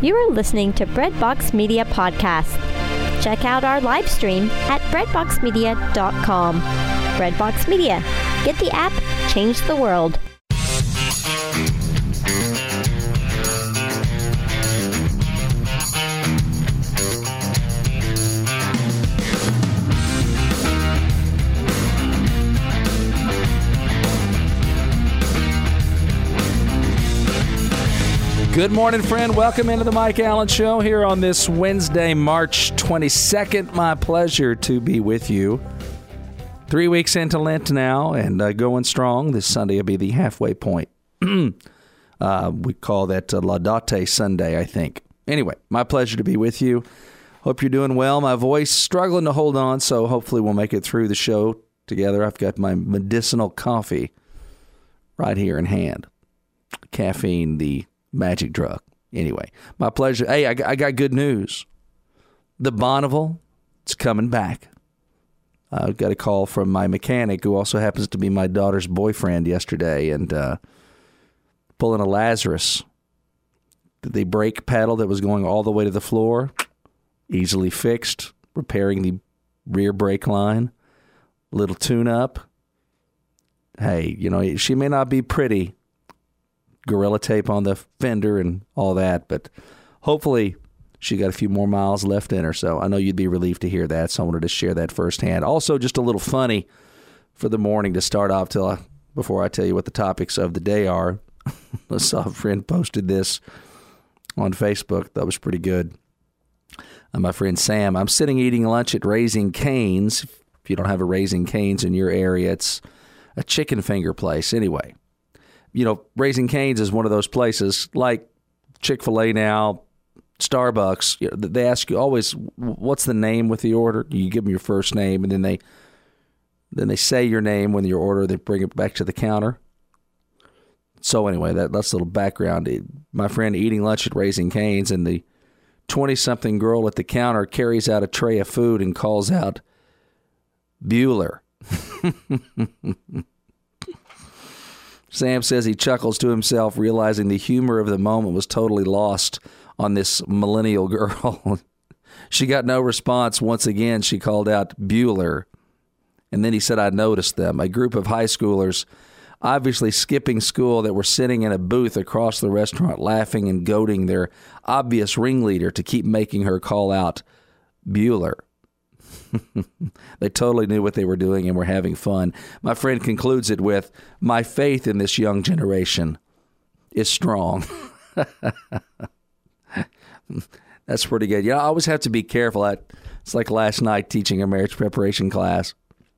You are listening to Breadbox Media Podcast. Check out our live stream at breadboxmedia.com. Breadbox Media. Get the app, change the world. Good morning, friend. Welcome into the Mike Allen Show here on this Wednesday, March 22nd. My pleasure to be with you. 3 weeks into Lent now and going strong. This Sunday will be the halfway point. We call that Laudate Sunday, I think. Anyway, my pleasure to be with you. Hope you're doing well. My voice struggling to hold on, so hopefully we'll make it through the show together. I've got my medicinal coffee right here in hand. Caffeine, the magic drug. Anyway, my pleasure. Hey, I got good news. The Bonneville, it's coming back. I got a call from my mechanic, who also happens to be my daughter's boyfriend, yesterday, and pulling a Lazarus. The brake pedal that was going all the way to the floor, easily fixed. Repairing the rear brake line, little tune-up. Hey, you know, she may not be pretty. Gorilla tape on the fender and all that, but hopefully she got a few more miles left in her. So I know you'd be relieved to hear that, so I wanted to share that firsthand. Also, just a little funny for the morning to start off before I tell you what the topics of the day are. I saw a friend posted this on Facebook. That was pretty good. My friend Sam, I'm sitting eating lunch at Raising Cane's. If you don't have a Raising Cane's in your area, it's a chicken finger place. Anyway, you know, Raising Cane's is one of those places like Chick-fil-A now, Starbucks. You know, they ask you always, what's the name with the order? You give them your first name, and then they say your name when your order. They bring it back to the counter. So anyway, that's a little background. My friend eating lunch at Raising Cane's, and the 20-something girl at the counter carries out a tray of food and calls out, Bueller. Sam says he chuckles to himself, realizing the humor of the moment was totally lost on this millennial girl. She got no response. Once again, she called out Bueller. And then he said, I noticed them. A group of high schoolers, obviously skipping school, that were sitting in a booth across the restaurant, laughing and goading their obvious ringleader to keep making her call out Bueller. They totally knew what they were doing and were having fun. My friend concludes it with, my faith in this young generation is strong. That's pretty good. I always have to be careful. It's like last night teaching a marriage preparation class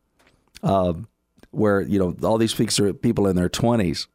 where, you know, all these people in their 20s.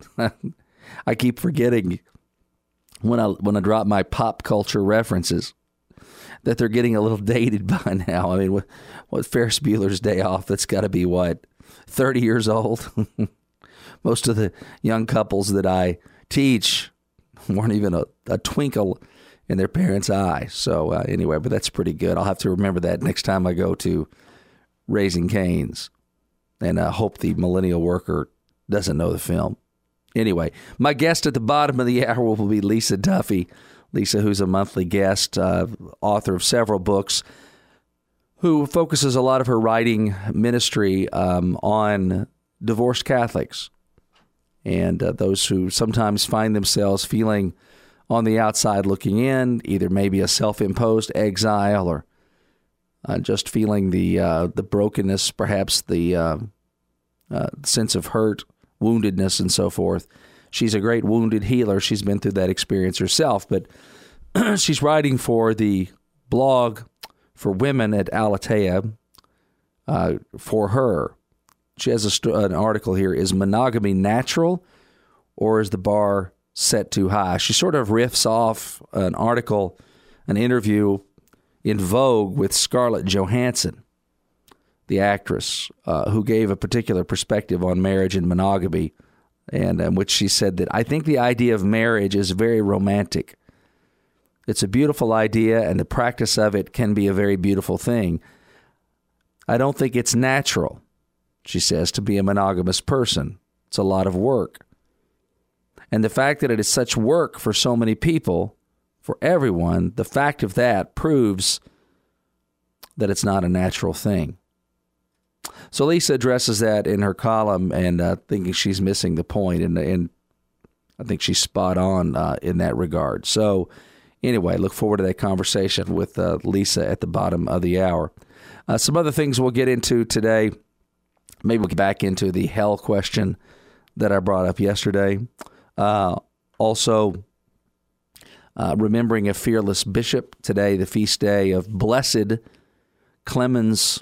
I keep forgetting when I drop my pop culture references that they're getting a little dated by now. I mean, what Ferris Bueller's Day Off, that's got to be, 30 years old? Most of the young couples that I teach weren't even a twinkle in their parents' eye. So anyway, but that's pretty good. I'll have to remember that next time I go to Raising Cane's, and I hope the millennial worker doesn't know the film. Anyway, my guest at the bottom of the hour will be Lisa Duffy. Lisa, who's a monthly guest, author of several books, who focuses a lot of her writing ministry on divorced Catholics and those who sometimes find themselves feeling on the outside looking in, either maybe a self-imposed exile or just feeling the brokenness, perhaps the sense of hurt, woundedness, and so forth. She's a great wounded healer. She's been through that experience herself, but she's writing for the blog for women at Aletheia for her. She has an article here, is monogamy natural or is the bar set too high? She sort of riffs off an article, an interview in Vogue with Scarlett Johansson, the actress, who gave a particular perspective on marriage and monogamy, and in which she said that, I think the idea of marriage is very romantic. It's a beautiful idea, and the practice of it can be a very beautiful thing. I don't think it's natural, she says, to be a monogamous person. It's a lot of work. And the fact that it is such work for so many people for everyone, the fact of that proves that it's not a natural thing. So Lisa addresses that in her column, and thinking she's missing the point, and I think she's spot on in that regard. So anyway, look forward to that conversation with Lisa at the bottom of the hour. Some other things we'll get into today. Maybe we'll get back into the hell question that I brought up yesterday. Also, remembering a fearless bishop today, the feast day of Blessed Clemens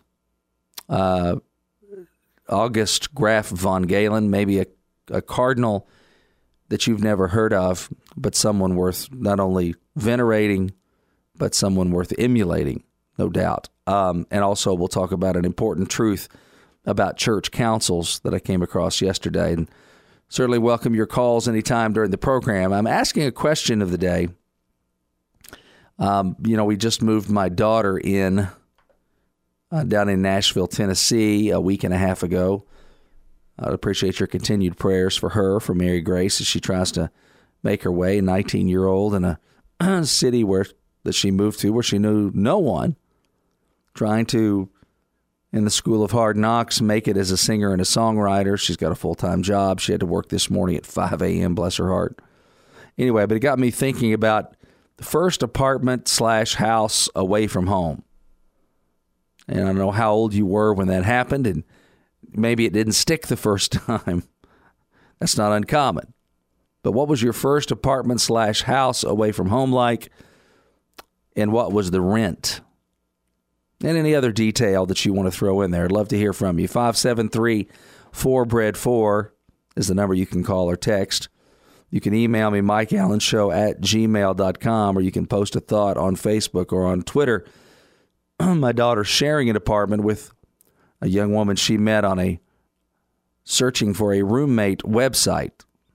August Graf von Galen, maybe a cardinal that you've never heard of, but someone worth not only venerating, but someone worth emulating, no doubt. And also we'll talk about an important truth about church councils that I came across yesterday, and certainly welcome your calls anytime during the program. I'm asking a question of the day. We just moved my daughter in down in Nashville, Tennessee, a week and a half ago. I'd appreciate your continued prayers for her, for Mary Grace, as she tries to make her way, 19-year-old, in a city that she moved to where she knew no one, trying to, in the School of Hard Knocks, make it as a singer and a songwriter. She's got a full-time job. She had to work this morning at 5 a.m., bless her heart. Anyway, but it got me thinking about the first apartment/house away from home. And I don't know how old you were when that happened, and maybe it didn't stick the first time. That's not uncommon. But what was your first apartment/house away from home like, and what was the rent? And any other detail that you want to throw in there. I'd love to hear from you. 573-4BREAD4 is the number you can call or text. You can email me, MikeAllenShow@gmail.com, or you can post a thought on Facebook or on Twitter. My daughter's sharing an apartment with a young woman she met on a searching for a roommate website.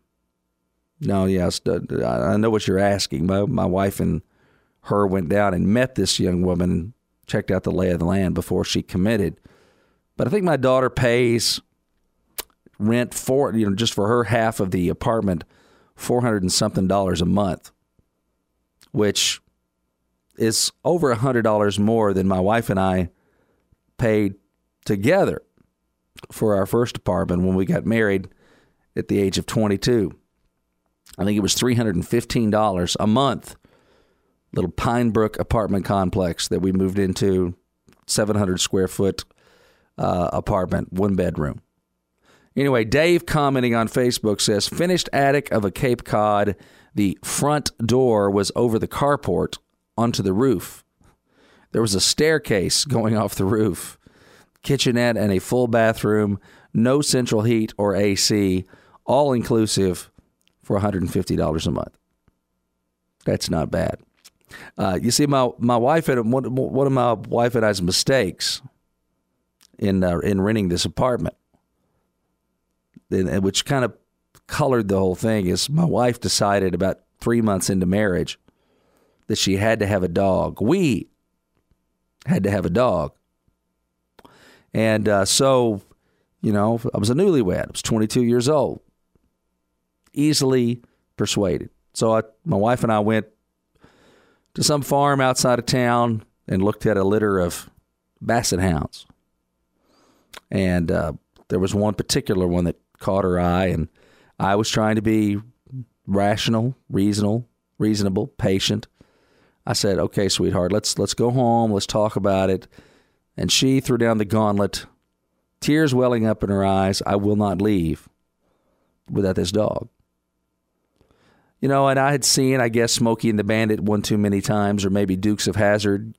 No, yes, I know what you're asking. My wife and her went down and met this young woman and checked out the lay of the land before she committed. But I think my daughter pays rent for, just for her half of the apartment, $400 and something a month, which is over $100 more than my wife and I paid together for our first apartment when we got married at the age of 22. I think it was $315 a month. Little Pine Brook apartment complex that we moved into, 700 square foot apartment, one bedroom. Anyway, Dave commenting on Facebook says, finished attic of a Cape Cod. The front door was over the carport onto the roof. There was a staircase going off the roof, kitchenette and a full bathroom, no central heat or AC, all inclusive for $150 a month. That's not bad. You see, my wife had one of my wife and I's mistakes in renting this apartment, which kind of colored the whole thing, is my wife decided about 3 months into marriage that she had to have a dog. We had to have a dog. And so, I was a newlywed. I was 22 years old. Easily persuaded. So my wife and I went to some farm outside of town and looked at a litter of basset hounds. And there was one particular one that caught her eye, and I was trying to be rational, reasonable, patient. I said, okay, sweetheart, let's go home. Let's talk about it. And she threw down the gauntlet, tears welling up in her eyes. I will not leave without this dog. And I had seen, I guess, Smokey and the Bandit one too many times, or maybe Dukes of Hazzard,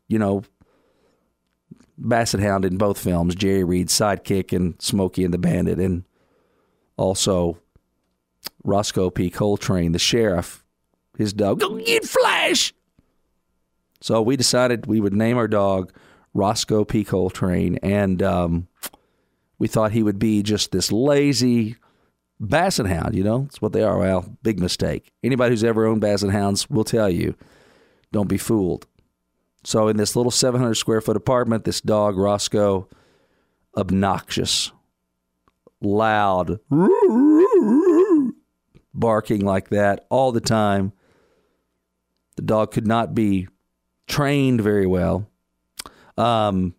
Basset Hound in both films, Jerry Reed's sidekick and Smokey and the Bandit, and also Roscoe P. Coltrane, the sheriff, his dog, go get Flash! So we decided we would name our dog Roscoe P. Coltrane, and we thought he would be just this lazy basset hound, It's what they are. Well, big mistake. Anybody who's ever owned basset hounds will tell you, don't be fooled. So in this little 700 square foot apartment, this dog, Roscoe, obnoxious, loud, barking like that all the time. The dog could not be trained very well. And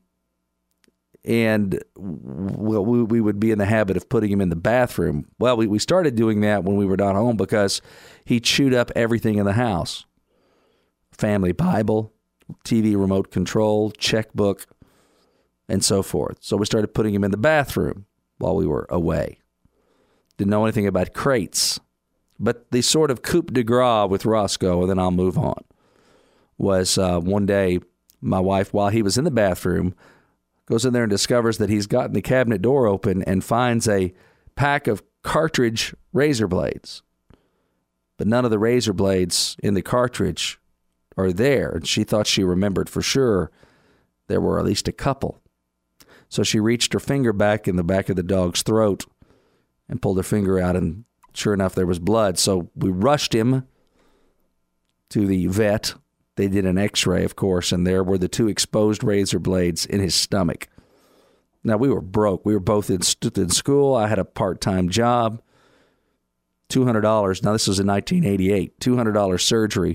we would be in the habit of putting him in the bathroom. Well, we started doing that when we were not home because he chewed up everything in the house. Family Bible, TV remote control, checkbook, and so forth. So we started putting him in the bathroom while we were away. Didn't know anything about crates. But the sort of coup de grace with Roscoe, and then I'll move on, was one day my wife, while he was in the bathroom, goes in there and discovers that he's gotten the cabinet door open and finds a pack of cartridge razor blades. But none of the razor blades in the cartridge are there. And she thought she remembered for sure there were at least a couple. So she reached her finger back in the back of the dog's throat and pulled her finger out, and sure enough, there was blood. So we rushed him to the vet. They did an x-ray, of course, and there were the two exposed razor blades in his stomach. Now, we were broke. We were both in school. I had a part-time job. $200. Now, this was in 1988. $200 surgery,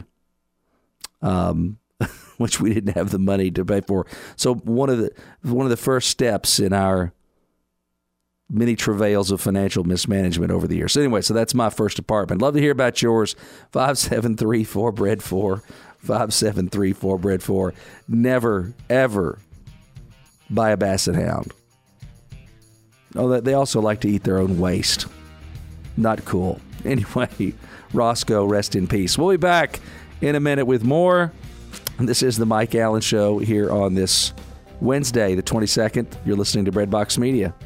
which we didn't have the money to pay for. So one of the first steps in our many travails of financial mismanagement over the years. So anyway, so that's my first apartment. Love to hear about yours. 573-4BREAD4. 573-4BREAD4. Never, ever buy a Basset Hound. Oh, they also like to eat their own waste. Not cool. Anyway, Roscoe, rest in peace. We'll be back in a minute with more. This is the Mike Allen Show here on this Wednesday, the 22nd. You're listening to Breadbox Media.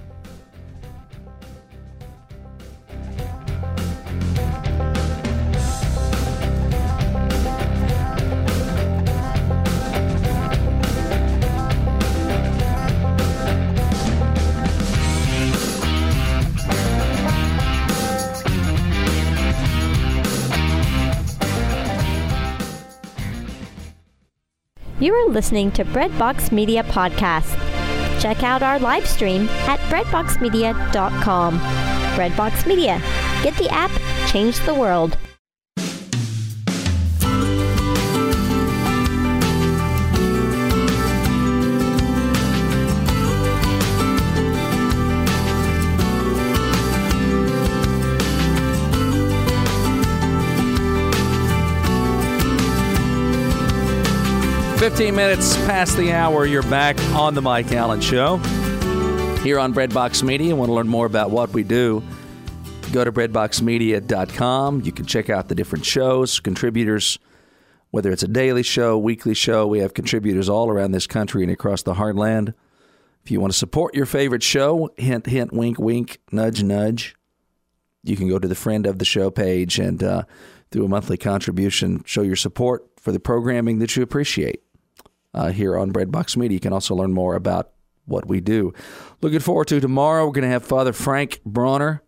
You are listening to Breadbox Media Podcast. Check out our live stream at breadboxmedia.com. Breadbox Media. Get the app, change the world. $15 minutes past the hour, you're back on the Mike Allen Show here on Breadbox Media. Want to learn more about what we do? Go to breadboxmedia.com. You can check out the different shows, contributors, whether it's a daily show, weekly show. We have contributors all around this country and across the heartland. If you want to support your favorite show, hint, hint, wink, wink, nudge, nudge, you can go to the Friend of the Show page and through a monthly contribution, show your support for the programming that you appreciate. Here on Breadbox Media. You can also learn more about what we do. Looking forward to tomorrow. We're going to have Father Frank Bronner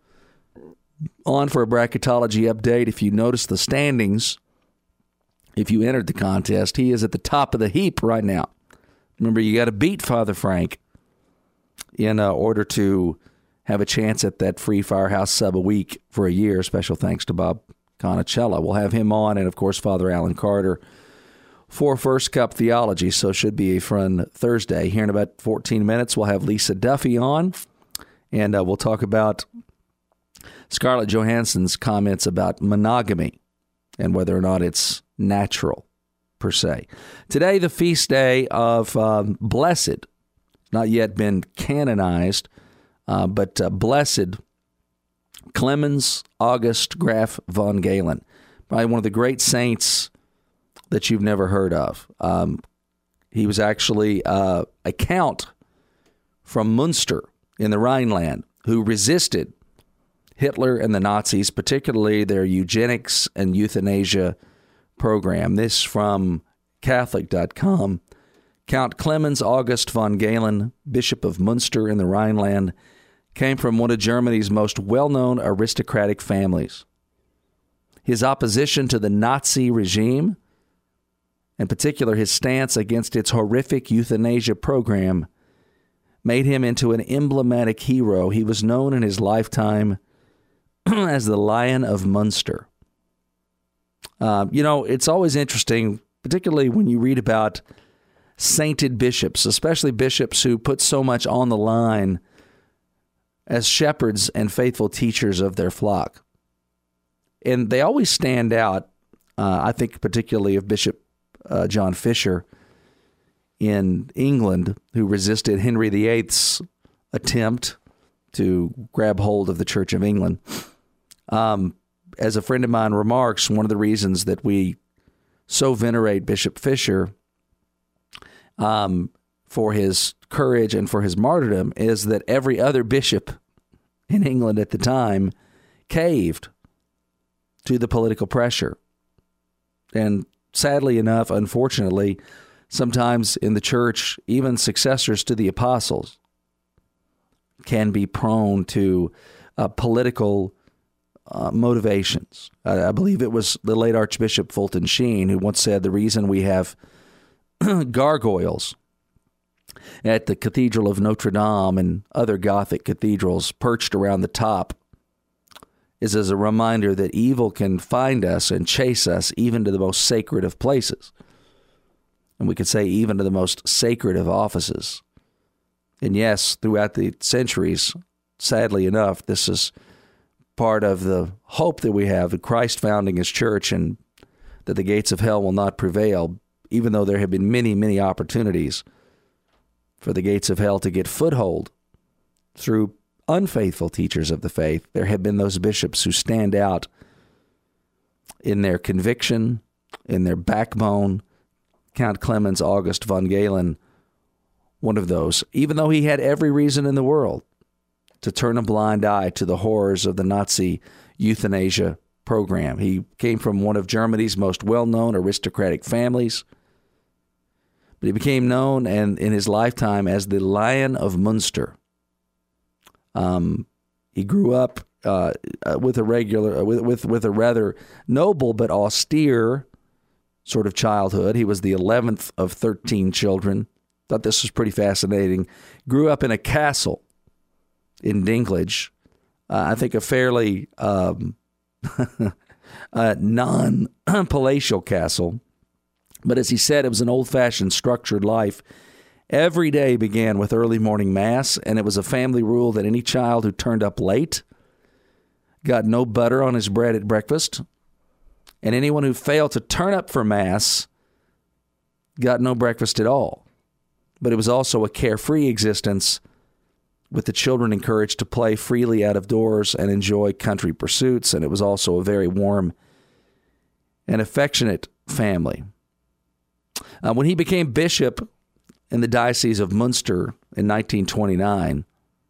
on for a bracketology update. If you notice the standings, if you entered the contest, he is at the top of the heap right now. Remember, you got to beat Father Frank in order to have a chance at that free Firehouse sub a week for a year. Special thanks to Bob Conicella. We'll have him on, and of course, Father Alan Carter for First Cup Theology, so should be a fun Thursday. Here in about 14 minutes, we'll have Lisa Duffy on, and we'll talk about Scarlett Johansson's comments about monogamy and whether or not it's natural, per se. Today, the feast day of Blessed, not yet been canonized, but Blessed Clemens August Graf von Galen, probably one of the great saints that you've never heard of. He was actually a count from Munster in the Rhineland who resisted Hitler and the Nazis, particularly their eugenics and euthanasia program. This from Catholic.com. Count Clemens August von Galen, Bishop of Munster in the Rhineland, came from one of Germany's most well-known aristocratic families. His opposition to the Nazi regime, in particular his stance against its horrific euthanasia program, made him into an emblematic hero. He was known in his lifetime as the Lion of Munster. It's always interesting, particularly when you read about sainted bishops, especially bishops who put so much on the line as shepherds and faithful teachers of their flock. And they always stand out, I think particularly of Bishop John Fisher in England, who resisted Henry VIII's attempt to grab hold of the Church of England. As a friend of mine remarks, one of the reasons that we so venerate Bishop Fisher for his courage and for his martyrdom is that every other bishop in England at the time caved to the political pressure. And sadly enough, unfortunately, sometimes in the church, even successors to the apostles can be prone to political motivations. I believe it was the late Archbishop Fulton Sheen who once said the reason we have gargoyles at the Cathedral of Notre Dame and other Gothic cathedrals perched around the top is as a reminder that evil can find us and chase us even to the most sacred of places. And we could say even to the most sacred of offices. And yes, throughout the centuries, sadly enough, this is part of the hope that we have that Christ founding his church and that the gates of hell will not prevail, even though there have been many, many opportunities for the gates of hell to get foothold through unfaithful teachers of the faith. There have been those bishops who stand out in their conviction, in their backbone. Count Clemens August von Galen, one of those, even though he had every reason in the world to turn a blind eye to the horrors of the Nazi euthanasia program. He came from one of Germany's most well-known aristocratic families, but he became known and in his lifetime as the Lion of Munster. He grew up with a rather noble but austere sort of childhood. He was the 11th of 13 children. Thought this was pretty fascinating. Grew up in a castle in Dinklage. I think a fairly non-palatial castle. But as he said, it was an old-fashioned structured life. Every day began with early morning mass, and it was a family rule that any child who turned up late got no butter on his bread at breakfast, and anyone who failed to turn up for mass got no breakfast at all. But it was also a carefree existence, with the children encouraged to play freely out of doors and enjoy country pursuits, and it was also a very warm and affectionate family. When he became bishop in the Diocese of Munster in 1929,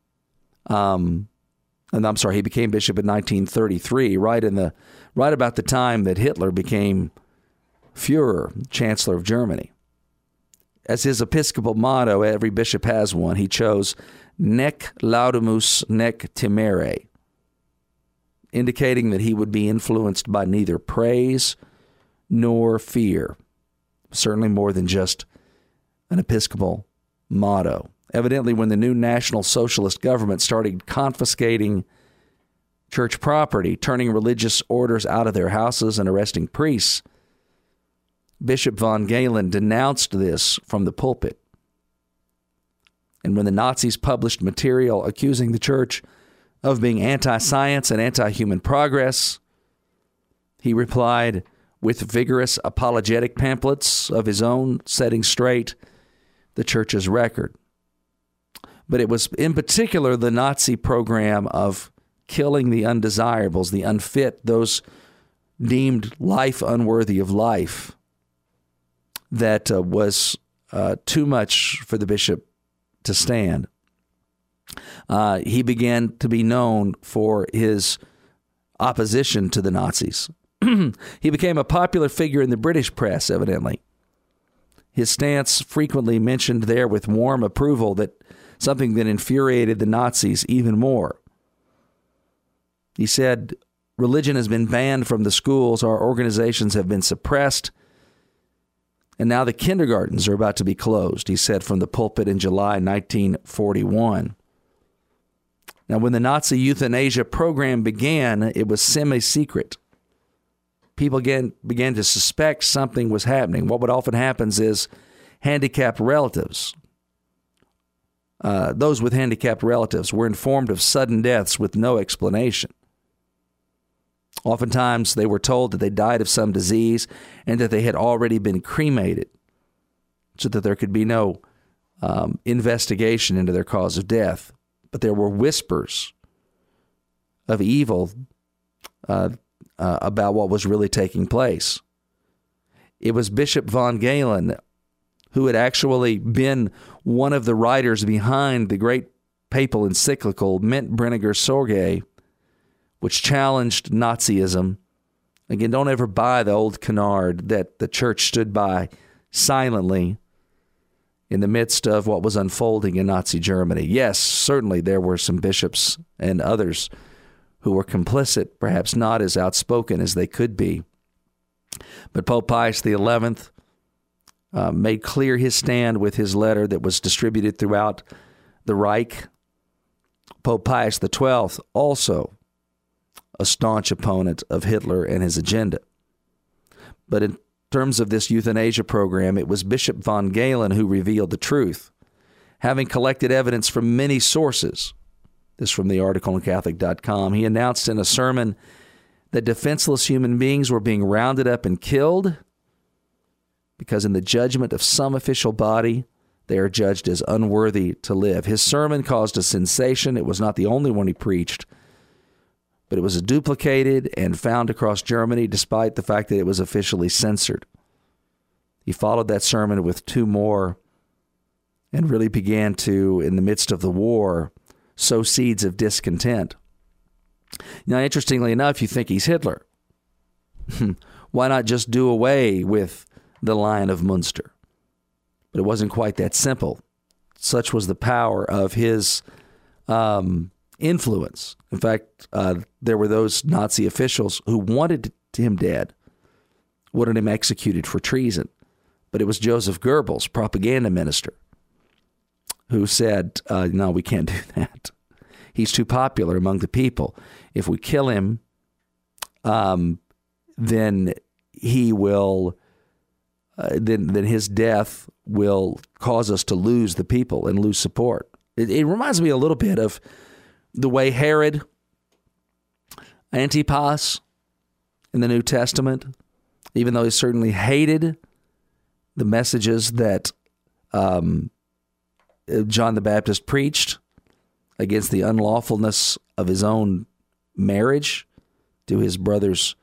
he became bishop in 1933, right about the time that Hitler became Führer, Chancellor of Germany. As his episcopal motto, every bishop has one, he chose Nec laudamus nec timere, indicating that he would be influenced by neither praise nor fear. Certainly more than just an episcopal motto. Evidently, when the new National Socialist government started confiscating church property, turning religious orders out of their houses and arresting priests, Bishop von Galen denounced this from the pulpit. And when the Nazis published material accusing the church of being anti-science and anti-human progress, he replied with vigorous apologetic pamphlets of his own, setting straight the church's record. But it was in particular the Nazi program of killing the undesirables, the unfit, those deemed life unworthy of life, that was too much for the bishop to stand. He began to be known for his opposition to the Nazis. He became a popular figure in the British press, evidently. His stance frequently mentioned there with warm approval, that something that infuriated the Nazis even more. He said, religion has been banned from the schools, our organizations have been suppressed, and now the kindergartens are about to be closed, he said from the pulpit in July 1941. Now, when the Nazi euthanasia program began, it was semi-secret. people began to suspect something was happening. What would often happen is handicapped relatives, those with handicapped relatives, were informed of sudden deaths with no explanation. Oftentimes, they were told that they died of some disease and that they had already been cremated so that there could be no investigation into their cause of death. But there were whispers of evil about what was really taking place. It was Bishop von Galen who had actually been one of the writers behind the great papal encyclical Ment Brenniger Sorge, which challenged Nazism. Again, don't ever buy the old canard that the church stood by silently in the midst of what was unfolding in Nazi Germany. Yes, certainly there were some bishops and others who were complicit, perhaps not as outspoken as they could be. But Pope Pius XI made clear his stand with his letter that was distributed throughout the Reich. Pope Pius XII, also a staunch opponent of Hitler and his agenda. But in terms of this euthanasia program, it was Bishop von Galen who revealed the truth, having collected evidence from many sources. This from the article on Catholic.com. He announced in a sermon that defenseless human beings were being rounded up and killed because in the judgment of some official body, they are judged as unworthy to live. His sermon caused a sensation. It was not the only one he preached, but it was duplicated and found across Germany despite the fact that it was officially censored. He followed that sermon with two more and really began to, in the midst of the war, sow seeds of discontent. Now, interestingly enough, you think he's Hitler. Why not just do away with the Lion of Munster? But it wasn't quite that simple. Such was the power of his influence. In fact, there were those Nazi officials who wanted him dead, wanted him executed for treason. But it was Joseph Goebbels, propaganda minister, who said, no, we can't do that. He's too popular among the people. If we kill him, then he will, then his death will cause us to lose the people and lose support. It reminds me a little bit of the way Herod Antipas in the New Testament, even though he certainly hated the messages that John the Baptist preached against the unlawfulness of his own marriage to his brother's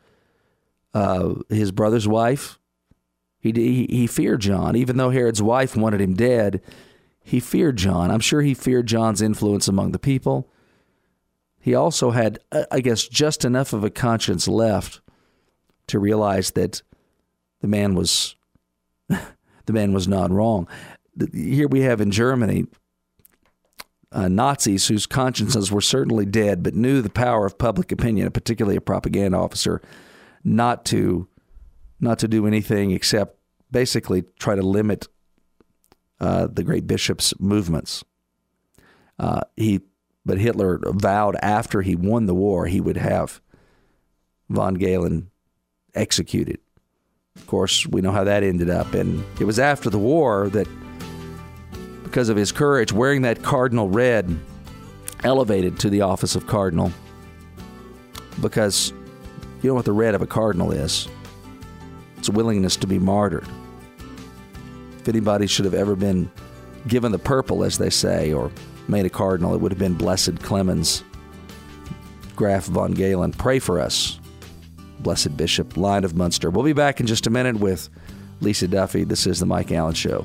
wife. He feared John. Even though Herod's wife wanted him dead, he feared John. I'm sure he feared John's influence among the people. He also had, I guess, just enough of a conscience left to realize that the man was not wrong. Here we have in Germany Nazis whose consciences were certainly dead, but knew the power of public opinion, particularly a propaganda officer, not to do anything except basically try to limit the great bishop's movements. But Hitler vowed after he won the war he would have von Galen executed. Of course, we know how that ended up, and it was after the war that, because of his courage, wearing that cardinal red, elevated to the office of cardinal. Because you know what the red of a cardinal is? It's a willingness to be martyred. If anybody should have ever been given the purple, as they say, or made a cardinal, it would have been Blessed Clemens Graf von Galen. Pray for us, Blessed Bishop, Lion of Munster. We'll be back in just a minute with Lisa Duffy. This is The Mike Allen Show.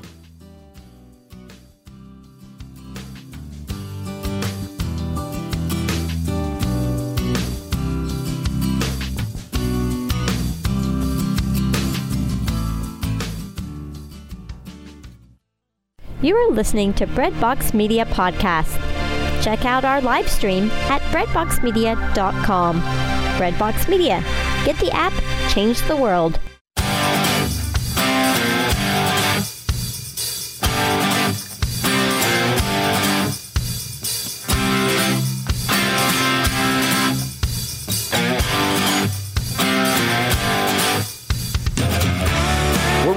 You are listening to Breadbox Media Podcast. Check out our live stream at breadboxmedia.com. Breadbox Media. Get the app, change the world.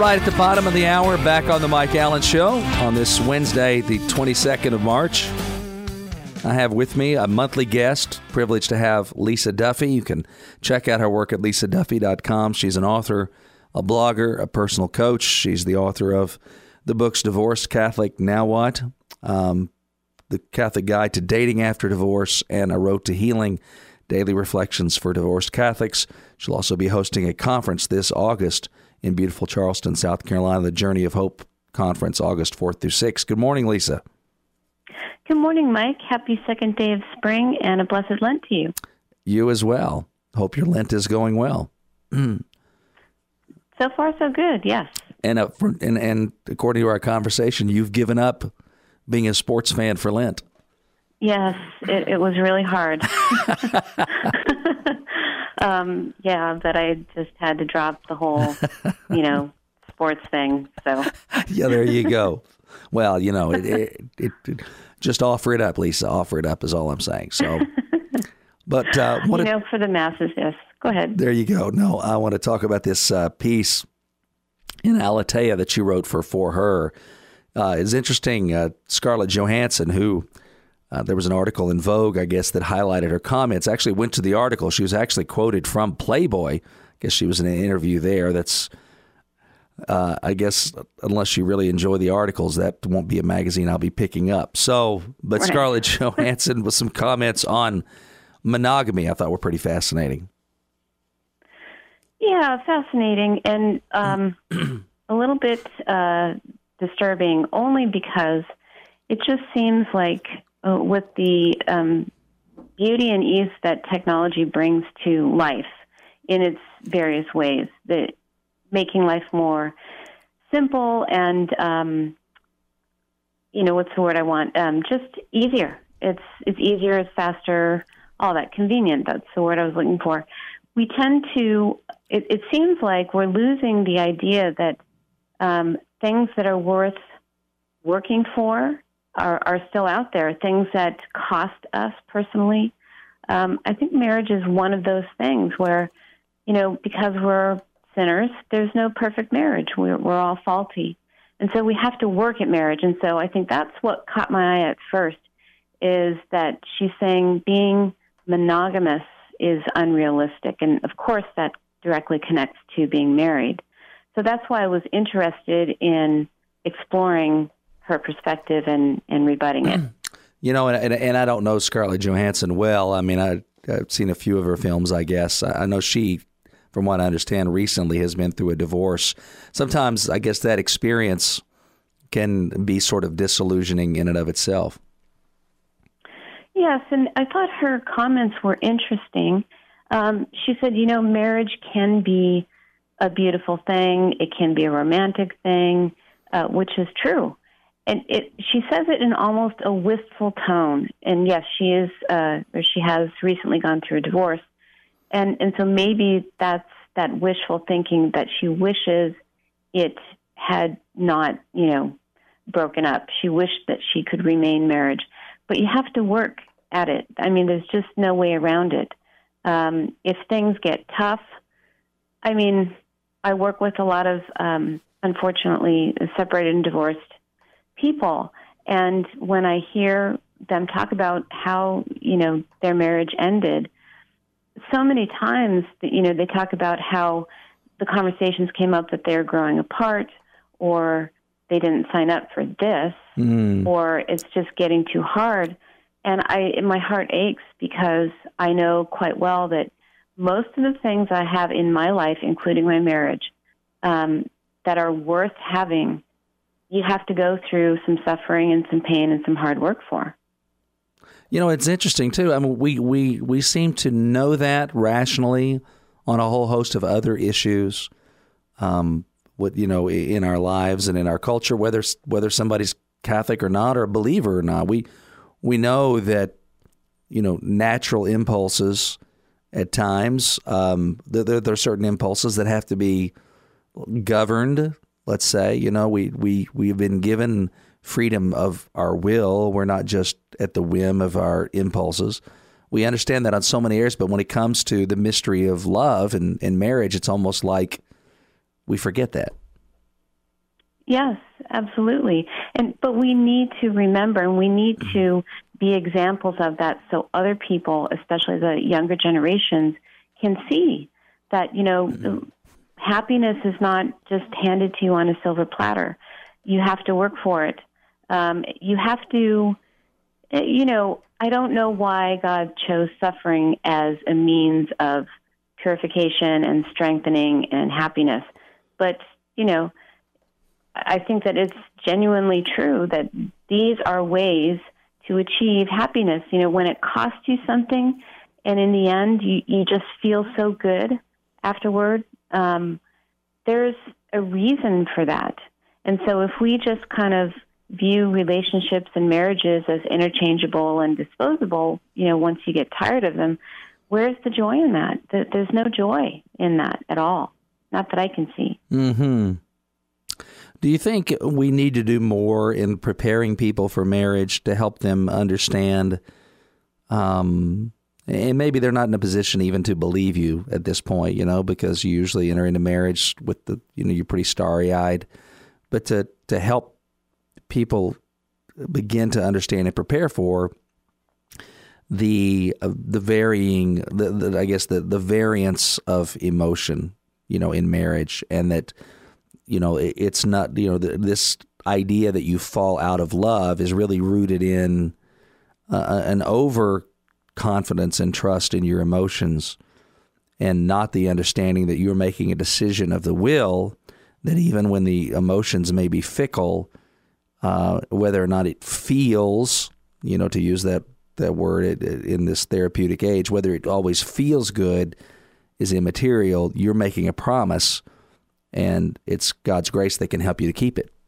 right at the bottom of the hour, back on the Mike Allen Show on this Wednesday, the 22nd of March. I have with me a monthly guest, privileged to have Lisa Duffy. You can check out her work at lisaduffy.com. She's an author, a blogger, a personal coach. She's the author of the books Divorced Catholic, Now What? The Catholic Guide to Dating After Divorce, and A Road to Healing, Daily Reflections for Divorced Catholics. She'll also be hosting a conference this August in beautiful Charleston, South Carolina, the Journey of Hope Conference, August 4th through 6th. Good morning, Lisa. Good morning, Mike. Happy second day of spring and a blessed Lent to you. You as well. Hope your Lent is going well. So far, so good, yes. And according to our conversation, you've given up being a sports fan for Lent. Yes, it was really hard. But I just had to drop the whole, sports thing. So yeah, there you go. Well, just offer it up, Lisa. Offer it up is all I'm saying. So, but for the masses, yes. Go ahead. There you go. No, I want to talk about this piece in Aletheia that you wrote for her. It's interesting. Scarlett Johansson, who there was an article in Vogue, I guess, that highlighted her comments. Actually went to the article. She was actually quoted from Playboy. I guess she was in an interview there. That's, I guess, unless you really enjoy the articles, that won't be a magazine I'll be picking up. So, but right. Scarlett Johansson with some comments on monogamy I thought were pretty fascinating. Yeah, fascinating and a little bit disturbing, only because it just seems like with the beauty and ease that technology brings to life in its various ways, that making life more simple and, what's the word I want? Just easier. It's easier, it's faster, all that, convenient. That's the word I was looking for. We tend to, it seems like we're losing the idea that things that are worth working for are still out there, things that cost us personally. I think marriage is one of those things where, because we're sinners, there's no perfect marriage. We're all faulty. And so we have to work at marriage. And so I think that's what caught my eye at first, is that she's saying being monogamous is unrealistic. And of course that directly connects to being married. So that's why I was interested in exploring her perspective and rebutting it. And I don't know Scarlett Johansson well. I mean, I've seen a few of her films, I guess. I know she, from what I understand, recently has been through a divorce. Sometimes I guess that experience can be sort of disillusioning in and of itself. Yes, and I thought her comments were interesting. She said, marriage can be a beautiful thing. It can be a romantic thing, which is true. And she says it in almost a wistful tone. And yes, she has recently gone through a divorce. And so maybe that's that wishful thinking that she wishes it had not, broken up. She wished that she could remain marriage. But you have to work at it. I mean, there's just no way around it. If things get tough, I work with a lot of, unfortunately, separated and divorced people. And when I hear them talk about how, their marriage ended, so many times, they talk about how the conversations came up that they're growing apart, or they didn't sign up for this, or it's just getting too hard. And my heart aches, because I know quite well that most of the things I have in my life, including my marriage, that are worth having, you have to go through some suffering and some pain and some hard work for. It's interesting too. I mean, we seem to know that rationally on a whole host of other issues, in our lives and in our culture, whether somebody's Catholic or not, or a believer or not. We know that, natural impulses at times, there are certain impulses that have to be governed. Let's say, we've been given freedom of our will. We're not just at the whim of our impulses. We understand that on so many areas, but when it comes to the mystery of love and marriage, it's almost like we forget that. Yes, absolutely. But we need to remember, and we need to be examples of that so other people, especially the younger generations, can see that, happiness is not just handed to you on a silver platter. You have to work for it. You have to, I don't know why God chose suffering as a means of purification and strengthening and happiness. But, I think that it's genuinely true that these are ways to achieve happiness. When it costs you something and in the end you just feel so good afterward, there's a reason for that. And so if we just kind of view relationships and marriages as interchangeable and disposable, once you get tired of them, where's the joy in that? There's no joy in that at all. Not that I can see. Mm-hmm. Do you think we need to do more in preparing people for marriage to help them understand, and maybe they're not in a position even to believe you at this point, because you usually enter into marriage with you're pretty starry-eyed, but to help people begin to understand and prepare for the varying, I guess the variance of emotion, in marriage, and that, it's not, this idea that you fall out of love is really rooted in an overconfidence and trust in your emotions, and not the understanding that you're making a decision of the will, that even when the emotions may be fickle, whether or not it feels, to use that word in this therapeutic age, whether it always feels good is immaterial. You're making a promise, and it's God's grace that can help you to keep it.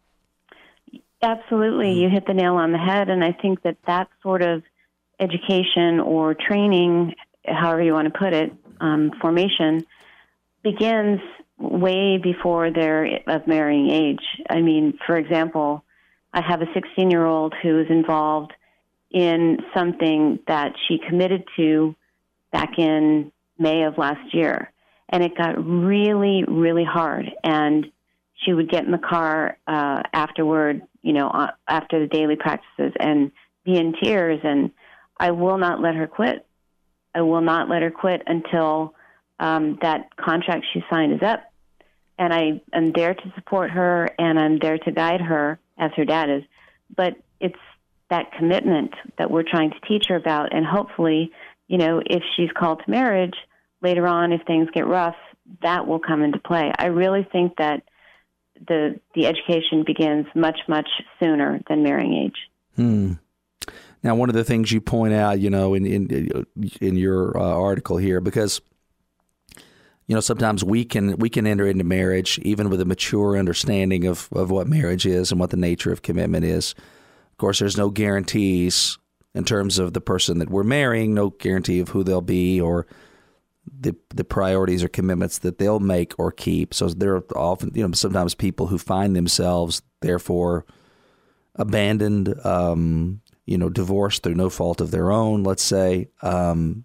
Absolutely. You hit the nail on the head, and I think that sort of education or training, however you want to put it, formation, begins way before they're of marrying age. I mean, for example, I have a 16-year-old who is involved in something that she committed to back in May of last year. And it got really, really hard. And she would get in the car afterward, after the daily practices, and be in tears. And I will not let her quit. I will not let her quit until that contract she signed is up. And I am there to support her, and I'm there to guide her, as her dad is. But it's that commitment that we're trying to teach her about. And hopefully, if she's called to marriage, later on, if things get rough, that will come into play. I really think that the education begins much, much sooner than marrying age. Now, one of the things you point out, in your article here, because sometimes we can enter into marriage even with a mature understanding of what marriage is and what the nature of commitment is. Of course, there's no guarantees in terms of the person that we're marrying, no guarantee of who they'll be or the priorities or commitments that they'll make or keep. So there are often, sometimes people who find themselves therefore abandoned, divorced through no fault of their own, let's say. But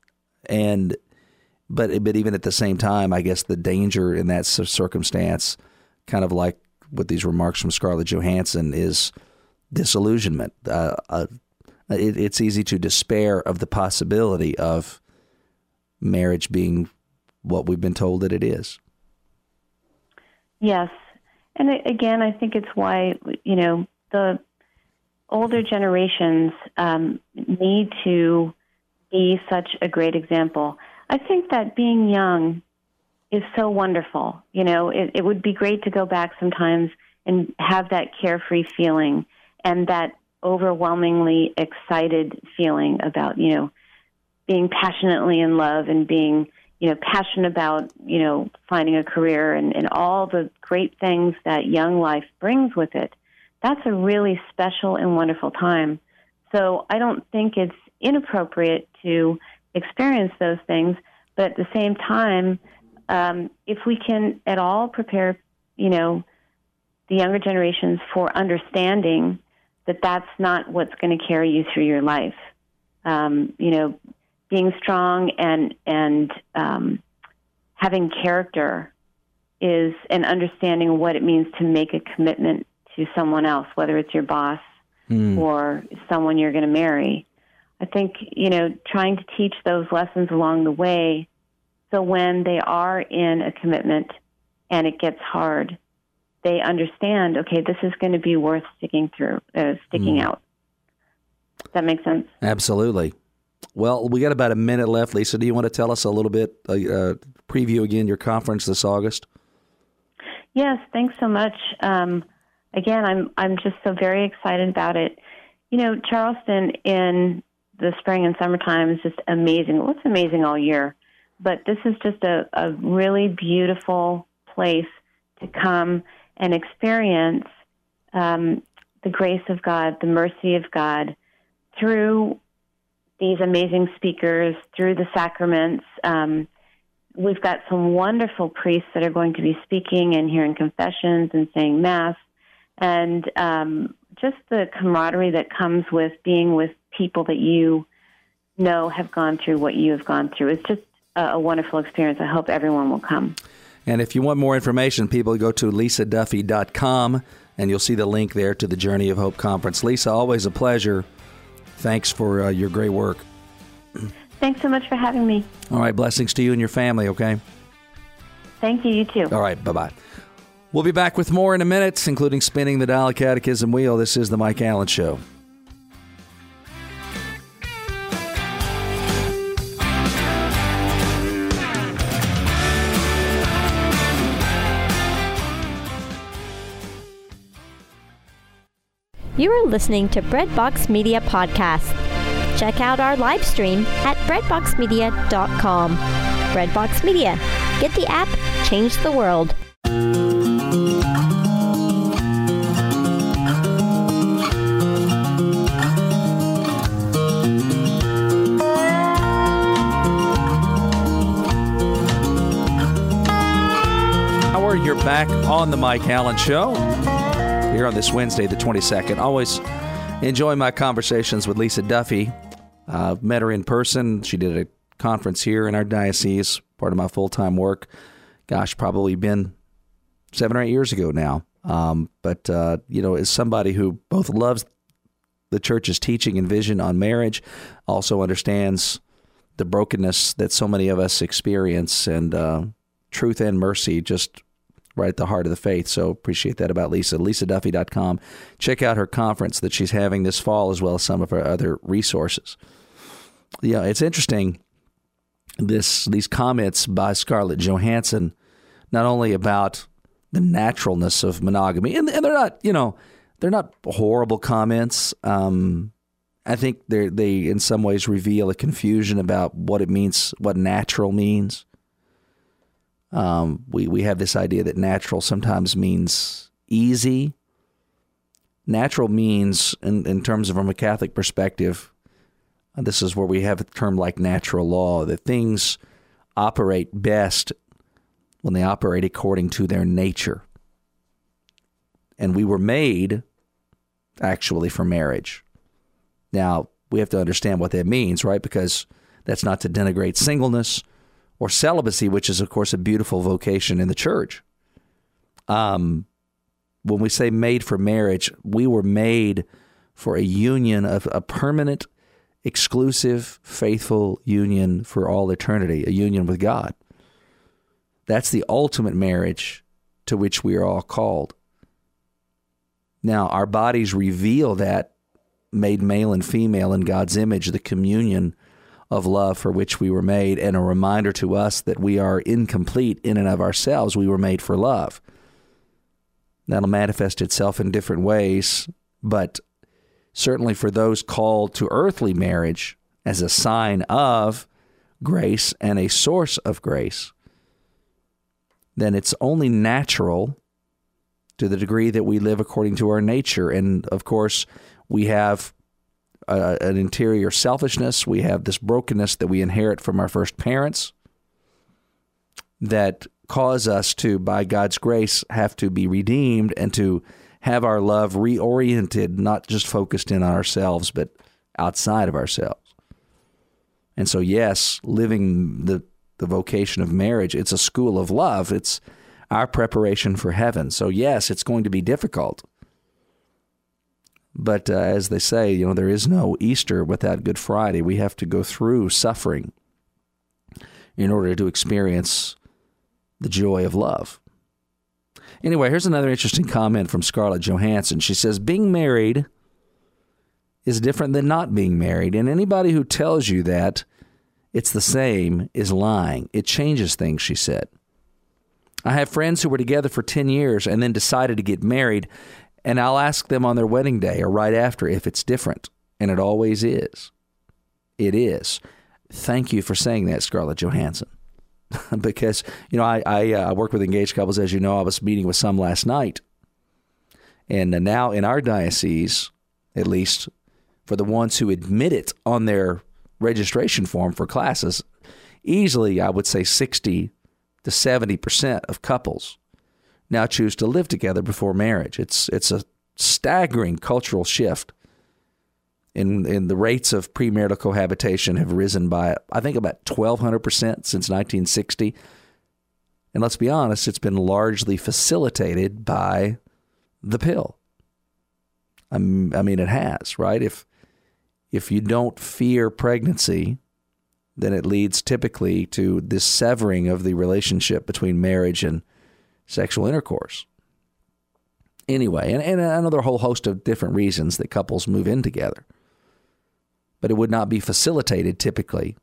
even at the same time, I guess the danger in that circumstance, kind of like with these remarks from Scarlett Johansson, is disillusionment. It's easy to despair of the possibility of marriage being what we've been told that it is. Yes. And again, I think it's why, the older generations need to be such a great example. I think that being young is so wonderful. It would be great to go back sometimes and have that carefree feeling and that overwhelmingly excited feeling about, being passionately in love and being, passionate about, finding a career and all the great things that young life brings with it. That's a really special and wonderful time. So I don't think it's inappropriate to experience those things, but at the same time, if we can at all prepare, the younger generations for understanding that that's not what's going to carry you through your life. Being strong and having character is an understanding of what it means to make a commitment to someone else, whether it's your boss or someone you're going to marry. I think, trying to teach those lessons along the way, so when they are in a commitment and it gets hard, they understand, okay, this is going to be worth sticking out. Does that make sense? Absolutely. Well, we got about a minute left. Lisa, do you want to tell us a little bit, preview again your conference this August? Yes, thanks so much. Again, I'm just so very excited about it. Charleston in the spring and summertime is just amazing. Well, it's amazing all year, but this is just a really beautiful place to come and experience the grace of God, the mercy of God through these amazing speakers, through the sacraments. We've got some wonderful priests that are going to be speaking and hearing confessions and saying Mass. And just the camaraderie that comes with being with people that have gone through what you have gone through. It's just a wonderful experience. I hope everyone will come. And if you want more information, people go to lisaduffy.com, and you'll see the link there to the Journey of Hope Conference. Lisa, always a pleasure. Thanks for your great work. Thanks so much for having me. All right, blessings to you and your family, okay? Thank you, you too. All right, bye-bye. We'll be back with more in a minute, including spinning the Dial Catechism wheel. This is The Mike Allen Show. You are listening to Breadbox Media Podcast. Check out our live stream at breadboxmedia.com. Breadbox Media. Get the app, change the world. You're back on the Mike Allen Show here on this Wednesday, the 22nd. Always enjoy my conversations with Lisa Duffy. Met her in person. She did a conference here in our diocese, part of my full-time work. Gosh, probably been 7 or 8 years ago now. But as somebody who both loves the church's teaching and vision on marriage, also understands the brokenness that so many of us experience, and truth and mercy just right at the heart of the faith. So appreciate that about Lisa. lisaduffy.com. Check out her conference that she's having this fall, as well as some of her other resources. Yeah, it's interesting, these comments by Scarlett Johansson, not only about the naturalness of monogamy, and they're not horrible comments. I think they in some ways reveal a confusion about what it means, what natural means. We have this idea that natural sometimes means easy. Natural means, in terms of from a Catholic perspective, this is where we have a term like natural law, that things operate best when they operate according to their nature. And we were made, actually, for marriage. Now, we have to understand what that means, right? Because that's not to denigrate singleness or celibacy, which is, of course, a beautiful vocation in the church. When we say made for marriage, we were made for a union of a permanent, exclusive, faithful union for all eternity, a union with God. That's the ultimate marriage to which we are all called. Now, our bodies reveal that, made male and female in God's image, the communion of love for which we were made, and a reminder to us that we are incomplete in and of ourselves. We were made for love. That'll manifest itself in different ways, but certainly for those called to earthly marriage as a sign of grace and a source of grace, then it's only natural to the degree that we live according to our nature. And of course, we have an interior selfishness. We have this brokenness that we inherit from our first parents that cause us to, by God's grace, have to be redeemed and to have our love reoriented, not just focused in on ourselves, but outside of ourselves. And so, yes, living the vocation of marriage, it's a school of love. our preparation for heaven. So yes, it's going to be difficult. But as they say, there is no Easter without Good Friday. We have to go through suffering in order to experience the joy of love. Anyway, here's another interesting comment from Scarlett Johansson. She says, being married is different than not being married, and anybody who tells you that it's the same is lying. It changes things, she said. I have friends who were together for 10 years and then decided to get married, and I'll ask them on their wedding day or right after if it's different, and it always is. It is. Thank you for saying that, Scarlett Johansson. Because, I work with engaged couples, as you know. I was meeting with some last night. And now in our diocese, at least for the ones who admit it on their registration form for classes, easily, I would say 60 to 70% of couples now choose to live together before marriage. It's a staggering cultural shift. In the rates of premarital cohabitation have risen by, I think, about 1,200% since 1960. And let's be honest, it's been largely facilitated by the pill. I mean, it has, right? If you don't fear pregnancy, then it leads typically to this severing of the relationship between marriage and sexual intercourse. Anyway, and another whole host of different reasons that couples move in together. But it would not be facilitated typically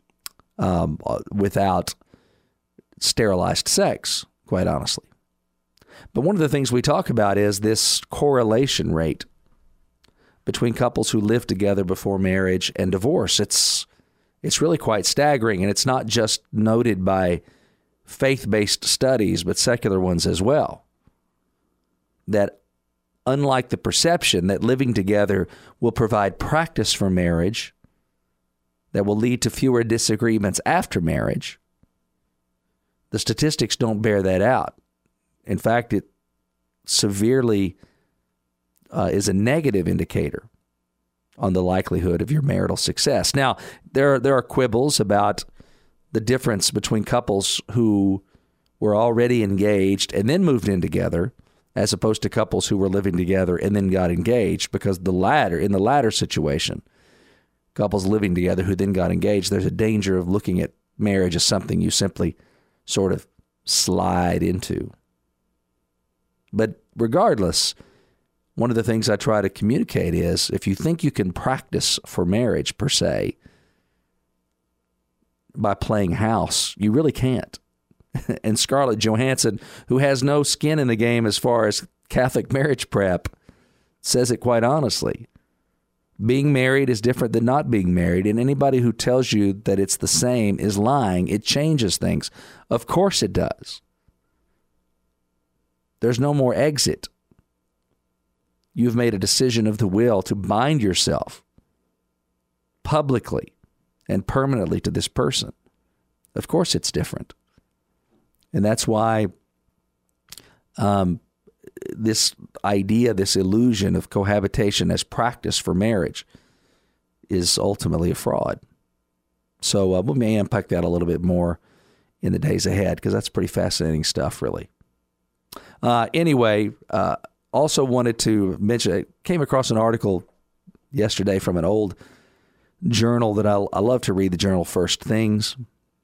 without sterilized sex, quite honestly. But one of the things we talk about is this correlation rate between couples who live together before marriage and divorce. It's really quite staggering, and it's not just noted by faith-based studies, but secular ones as well. That unlike the perception that living together will provide practice for marriage, that will lead to fewer disagreements after marriage, the statistics don't bear that out. In fact, it severely is a negative indicator on the likelihood of your marital success. Now, there are quibbles about the difference between couples who were already engaged and then moved in together, as opposed to couples who were living together and then got engaged, because in the latter situation, couples living together who then got engaged, there's a danger of looking at marriage as something you simply sort of slide into. But regardless, one of the things I try to communicate is if you think you can practice for marriage per se by playing house, you really can't. And Scarlett Johansson, who has no skin in the game as far as Catholic marriage prep, says it quite honestly. Being married is different than not being married, and anybody who tells you that it's the same is lying. It changes things. Of course it does. There's no more exit. You've made a decision of the will to bind yourself publicly and permanently to this person. Of course it's different. And that's why this idea, this illusion of cohabitation as practice for marriage is ultimately a fraud. So we may unpack that a little bit more in the days ahead, because that's pretty fascinating stuff, really. Anyway, also wanted to mention, I came across an article yesterday from an old journal that I love to read, the journal First Things.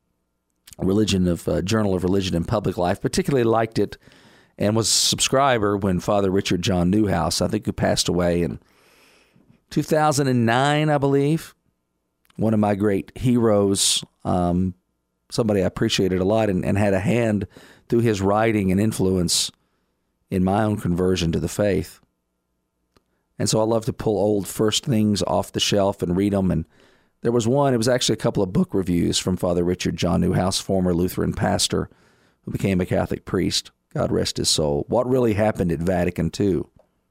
Journal of Religion and Public Life. Particularly liked it and was a subscriber when Father Richard John Newhouse, I think, who passed away in 2009, I believe. One of my great heroes, somebody I appreciated a lot and had a hand through his writing and influence in my own conversion to the faith. And so I love to pull old First Things off the shelf and read them. And there was one, it was actually a couple of book reviews from Father Richard John Newhouse, former Lutheran pastor who became a Catholic priest. God rest his soul. What really happened at Vatican II?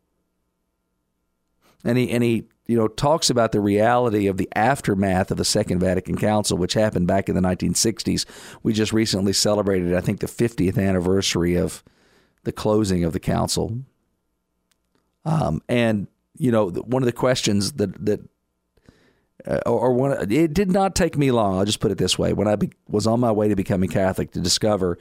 And he talks about the reality of the aftermath of the Second Vatican Council, which happened back in the 1960s. We just recently celebrated, I think, the 50th anniversary of the closing of the council. And one of the questions it did not take me long, I'll just put it this way, when I was on my way to becoming Catholic, to discover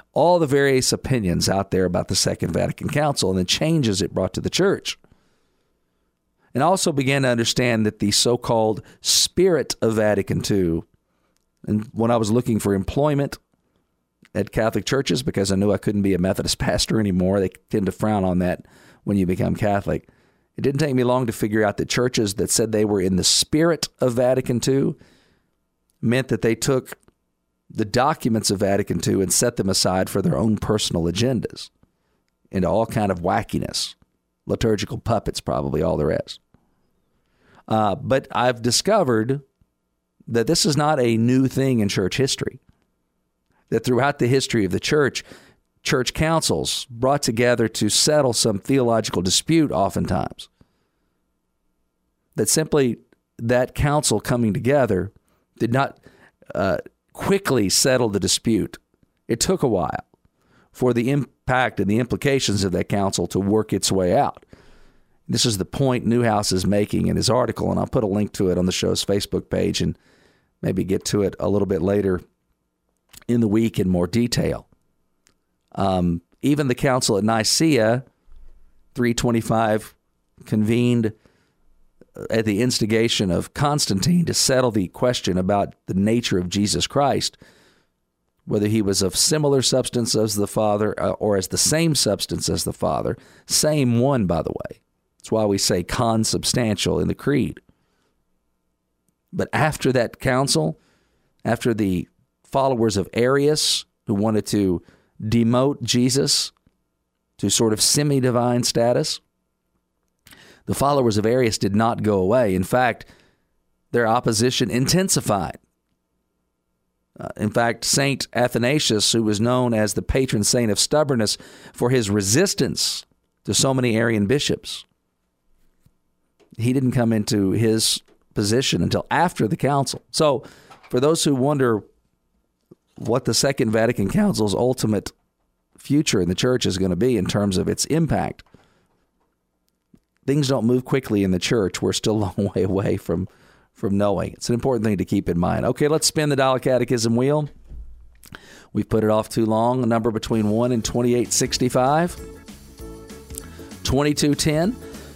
all the various opinions out there about the Second Vatican Council and the changes it brought to the church. And also began to understand that the so-called spirit of Vatican II, and when I was looking for employment at Catholic churches, because I knew I couldn't be a Methodist pastor anymore, they tend to frown on that when you become Catholic. It didn't take me long to figure out that churches that said they were in the spirit of Vatican II meant that they took the documents of Vatican II and set them aside for their own personal agendas into all kind of wackiness, liturgical puppets, probably all the rest. But I've discovered that this is not a new thing in church history, that throughout the history of the church, church councils brought together to settle some theological dispute oftentimes, that simply that council coming together did not quickly settle the dispute. It took a while for the impact and the implications of that council to work its way out. This is the point Newhouse is making in his article, and I'll put a link to it on the show's Facebook page and maybe get to it a little bit later in the week in more detail. Even the council at Nicaea, 325, convened at the instigation of Constantine to settle the question about the nature of Jesus Christ, whether he was of similar substance as the Father or as the same substance as the Father. Same one, by the way. That's why we say consubstantial in the creed. But after that council, after the followers of Arius, who wanted to demote Jesus to sort of semi-divine status, the followers of Arius did not go away. In fact, their opposition intensified. In fact, Saint Athanasius, who was known as the patron saint of stubbornness for his resistance to so many Arian bishops, he didn't come into his position until after the council. So, for those who wonder what the Second Vatican Council's ultimate future in the church is going to be in terms of its impact, things don't move quickly in the church. We're still a long way away from knowing. It's an important thing to keep in mind. Okay, let's spin the Dial Catechism wheel. We've put it off too long. A number between 1 and 2865. 2210.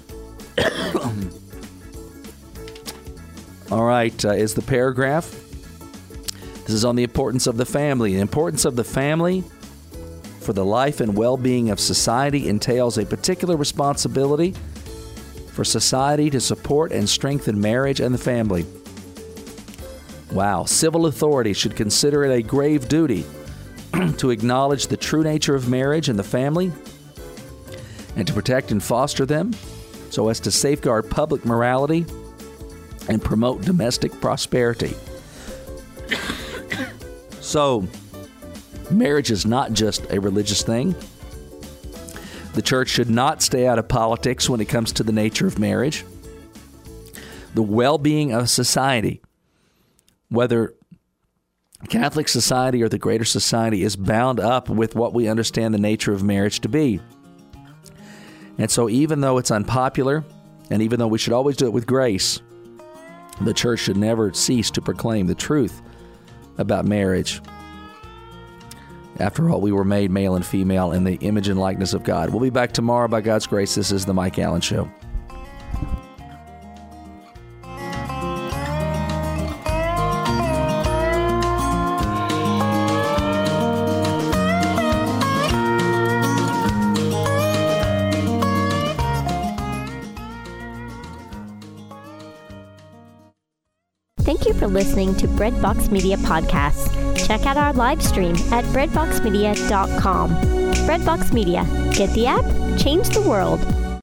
All right, is the paragraph. This is on the importance of the family. The importance of the family for the life and well-being of society entails a particular responsibility for society to support and strengthen marriage and the family. Wow. Civil authority should consider it a grave duty to acknowledge the true nature of marriage and the family and to protect and foster them so as to safeguard public morality and promote domestic prosperity. So, marriage is not just a religious thing. The church should not stay out of politics when it comes to the nature of marriage. The well-being of society, whether Catholic society or the greater society, is bound up with what we understand the nature of marriage to be. And so even though it's unpopular, and even though we should always do it with grace, the church should never cease to proclaim the truth about marriage. After all, we were made male and female in the image and likeness of God. We'll be back tomorrow by God's grace. This is The Mike Allen Show. Thank you for listening to Breadbox Media Podcasts. Check out our live stream at breadboxmedia.com. Breadbox Media. Get the app, change the world.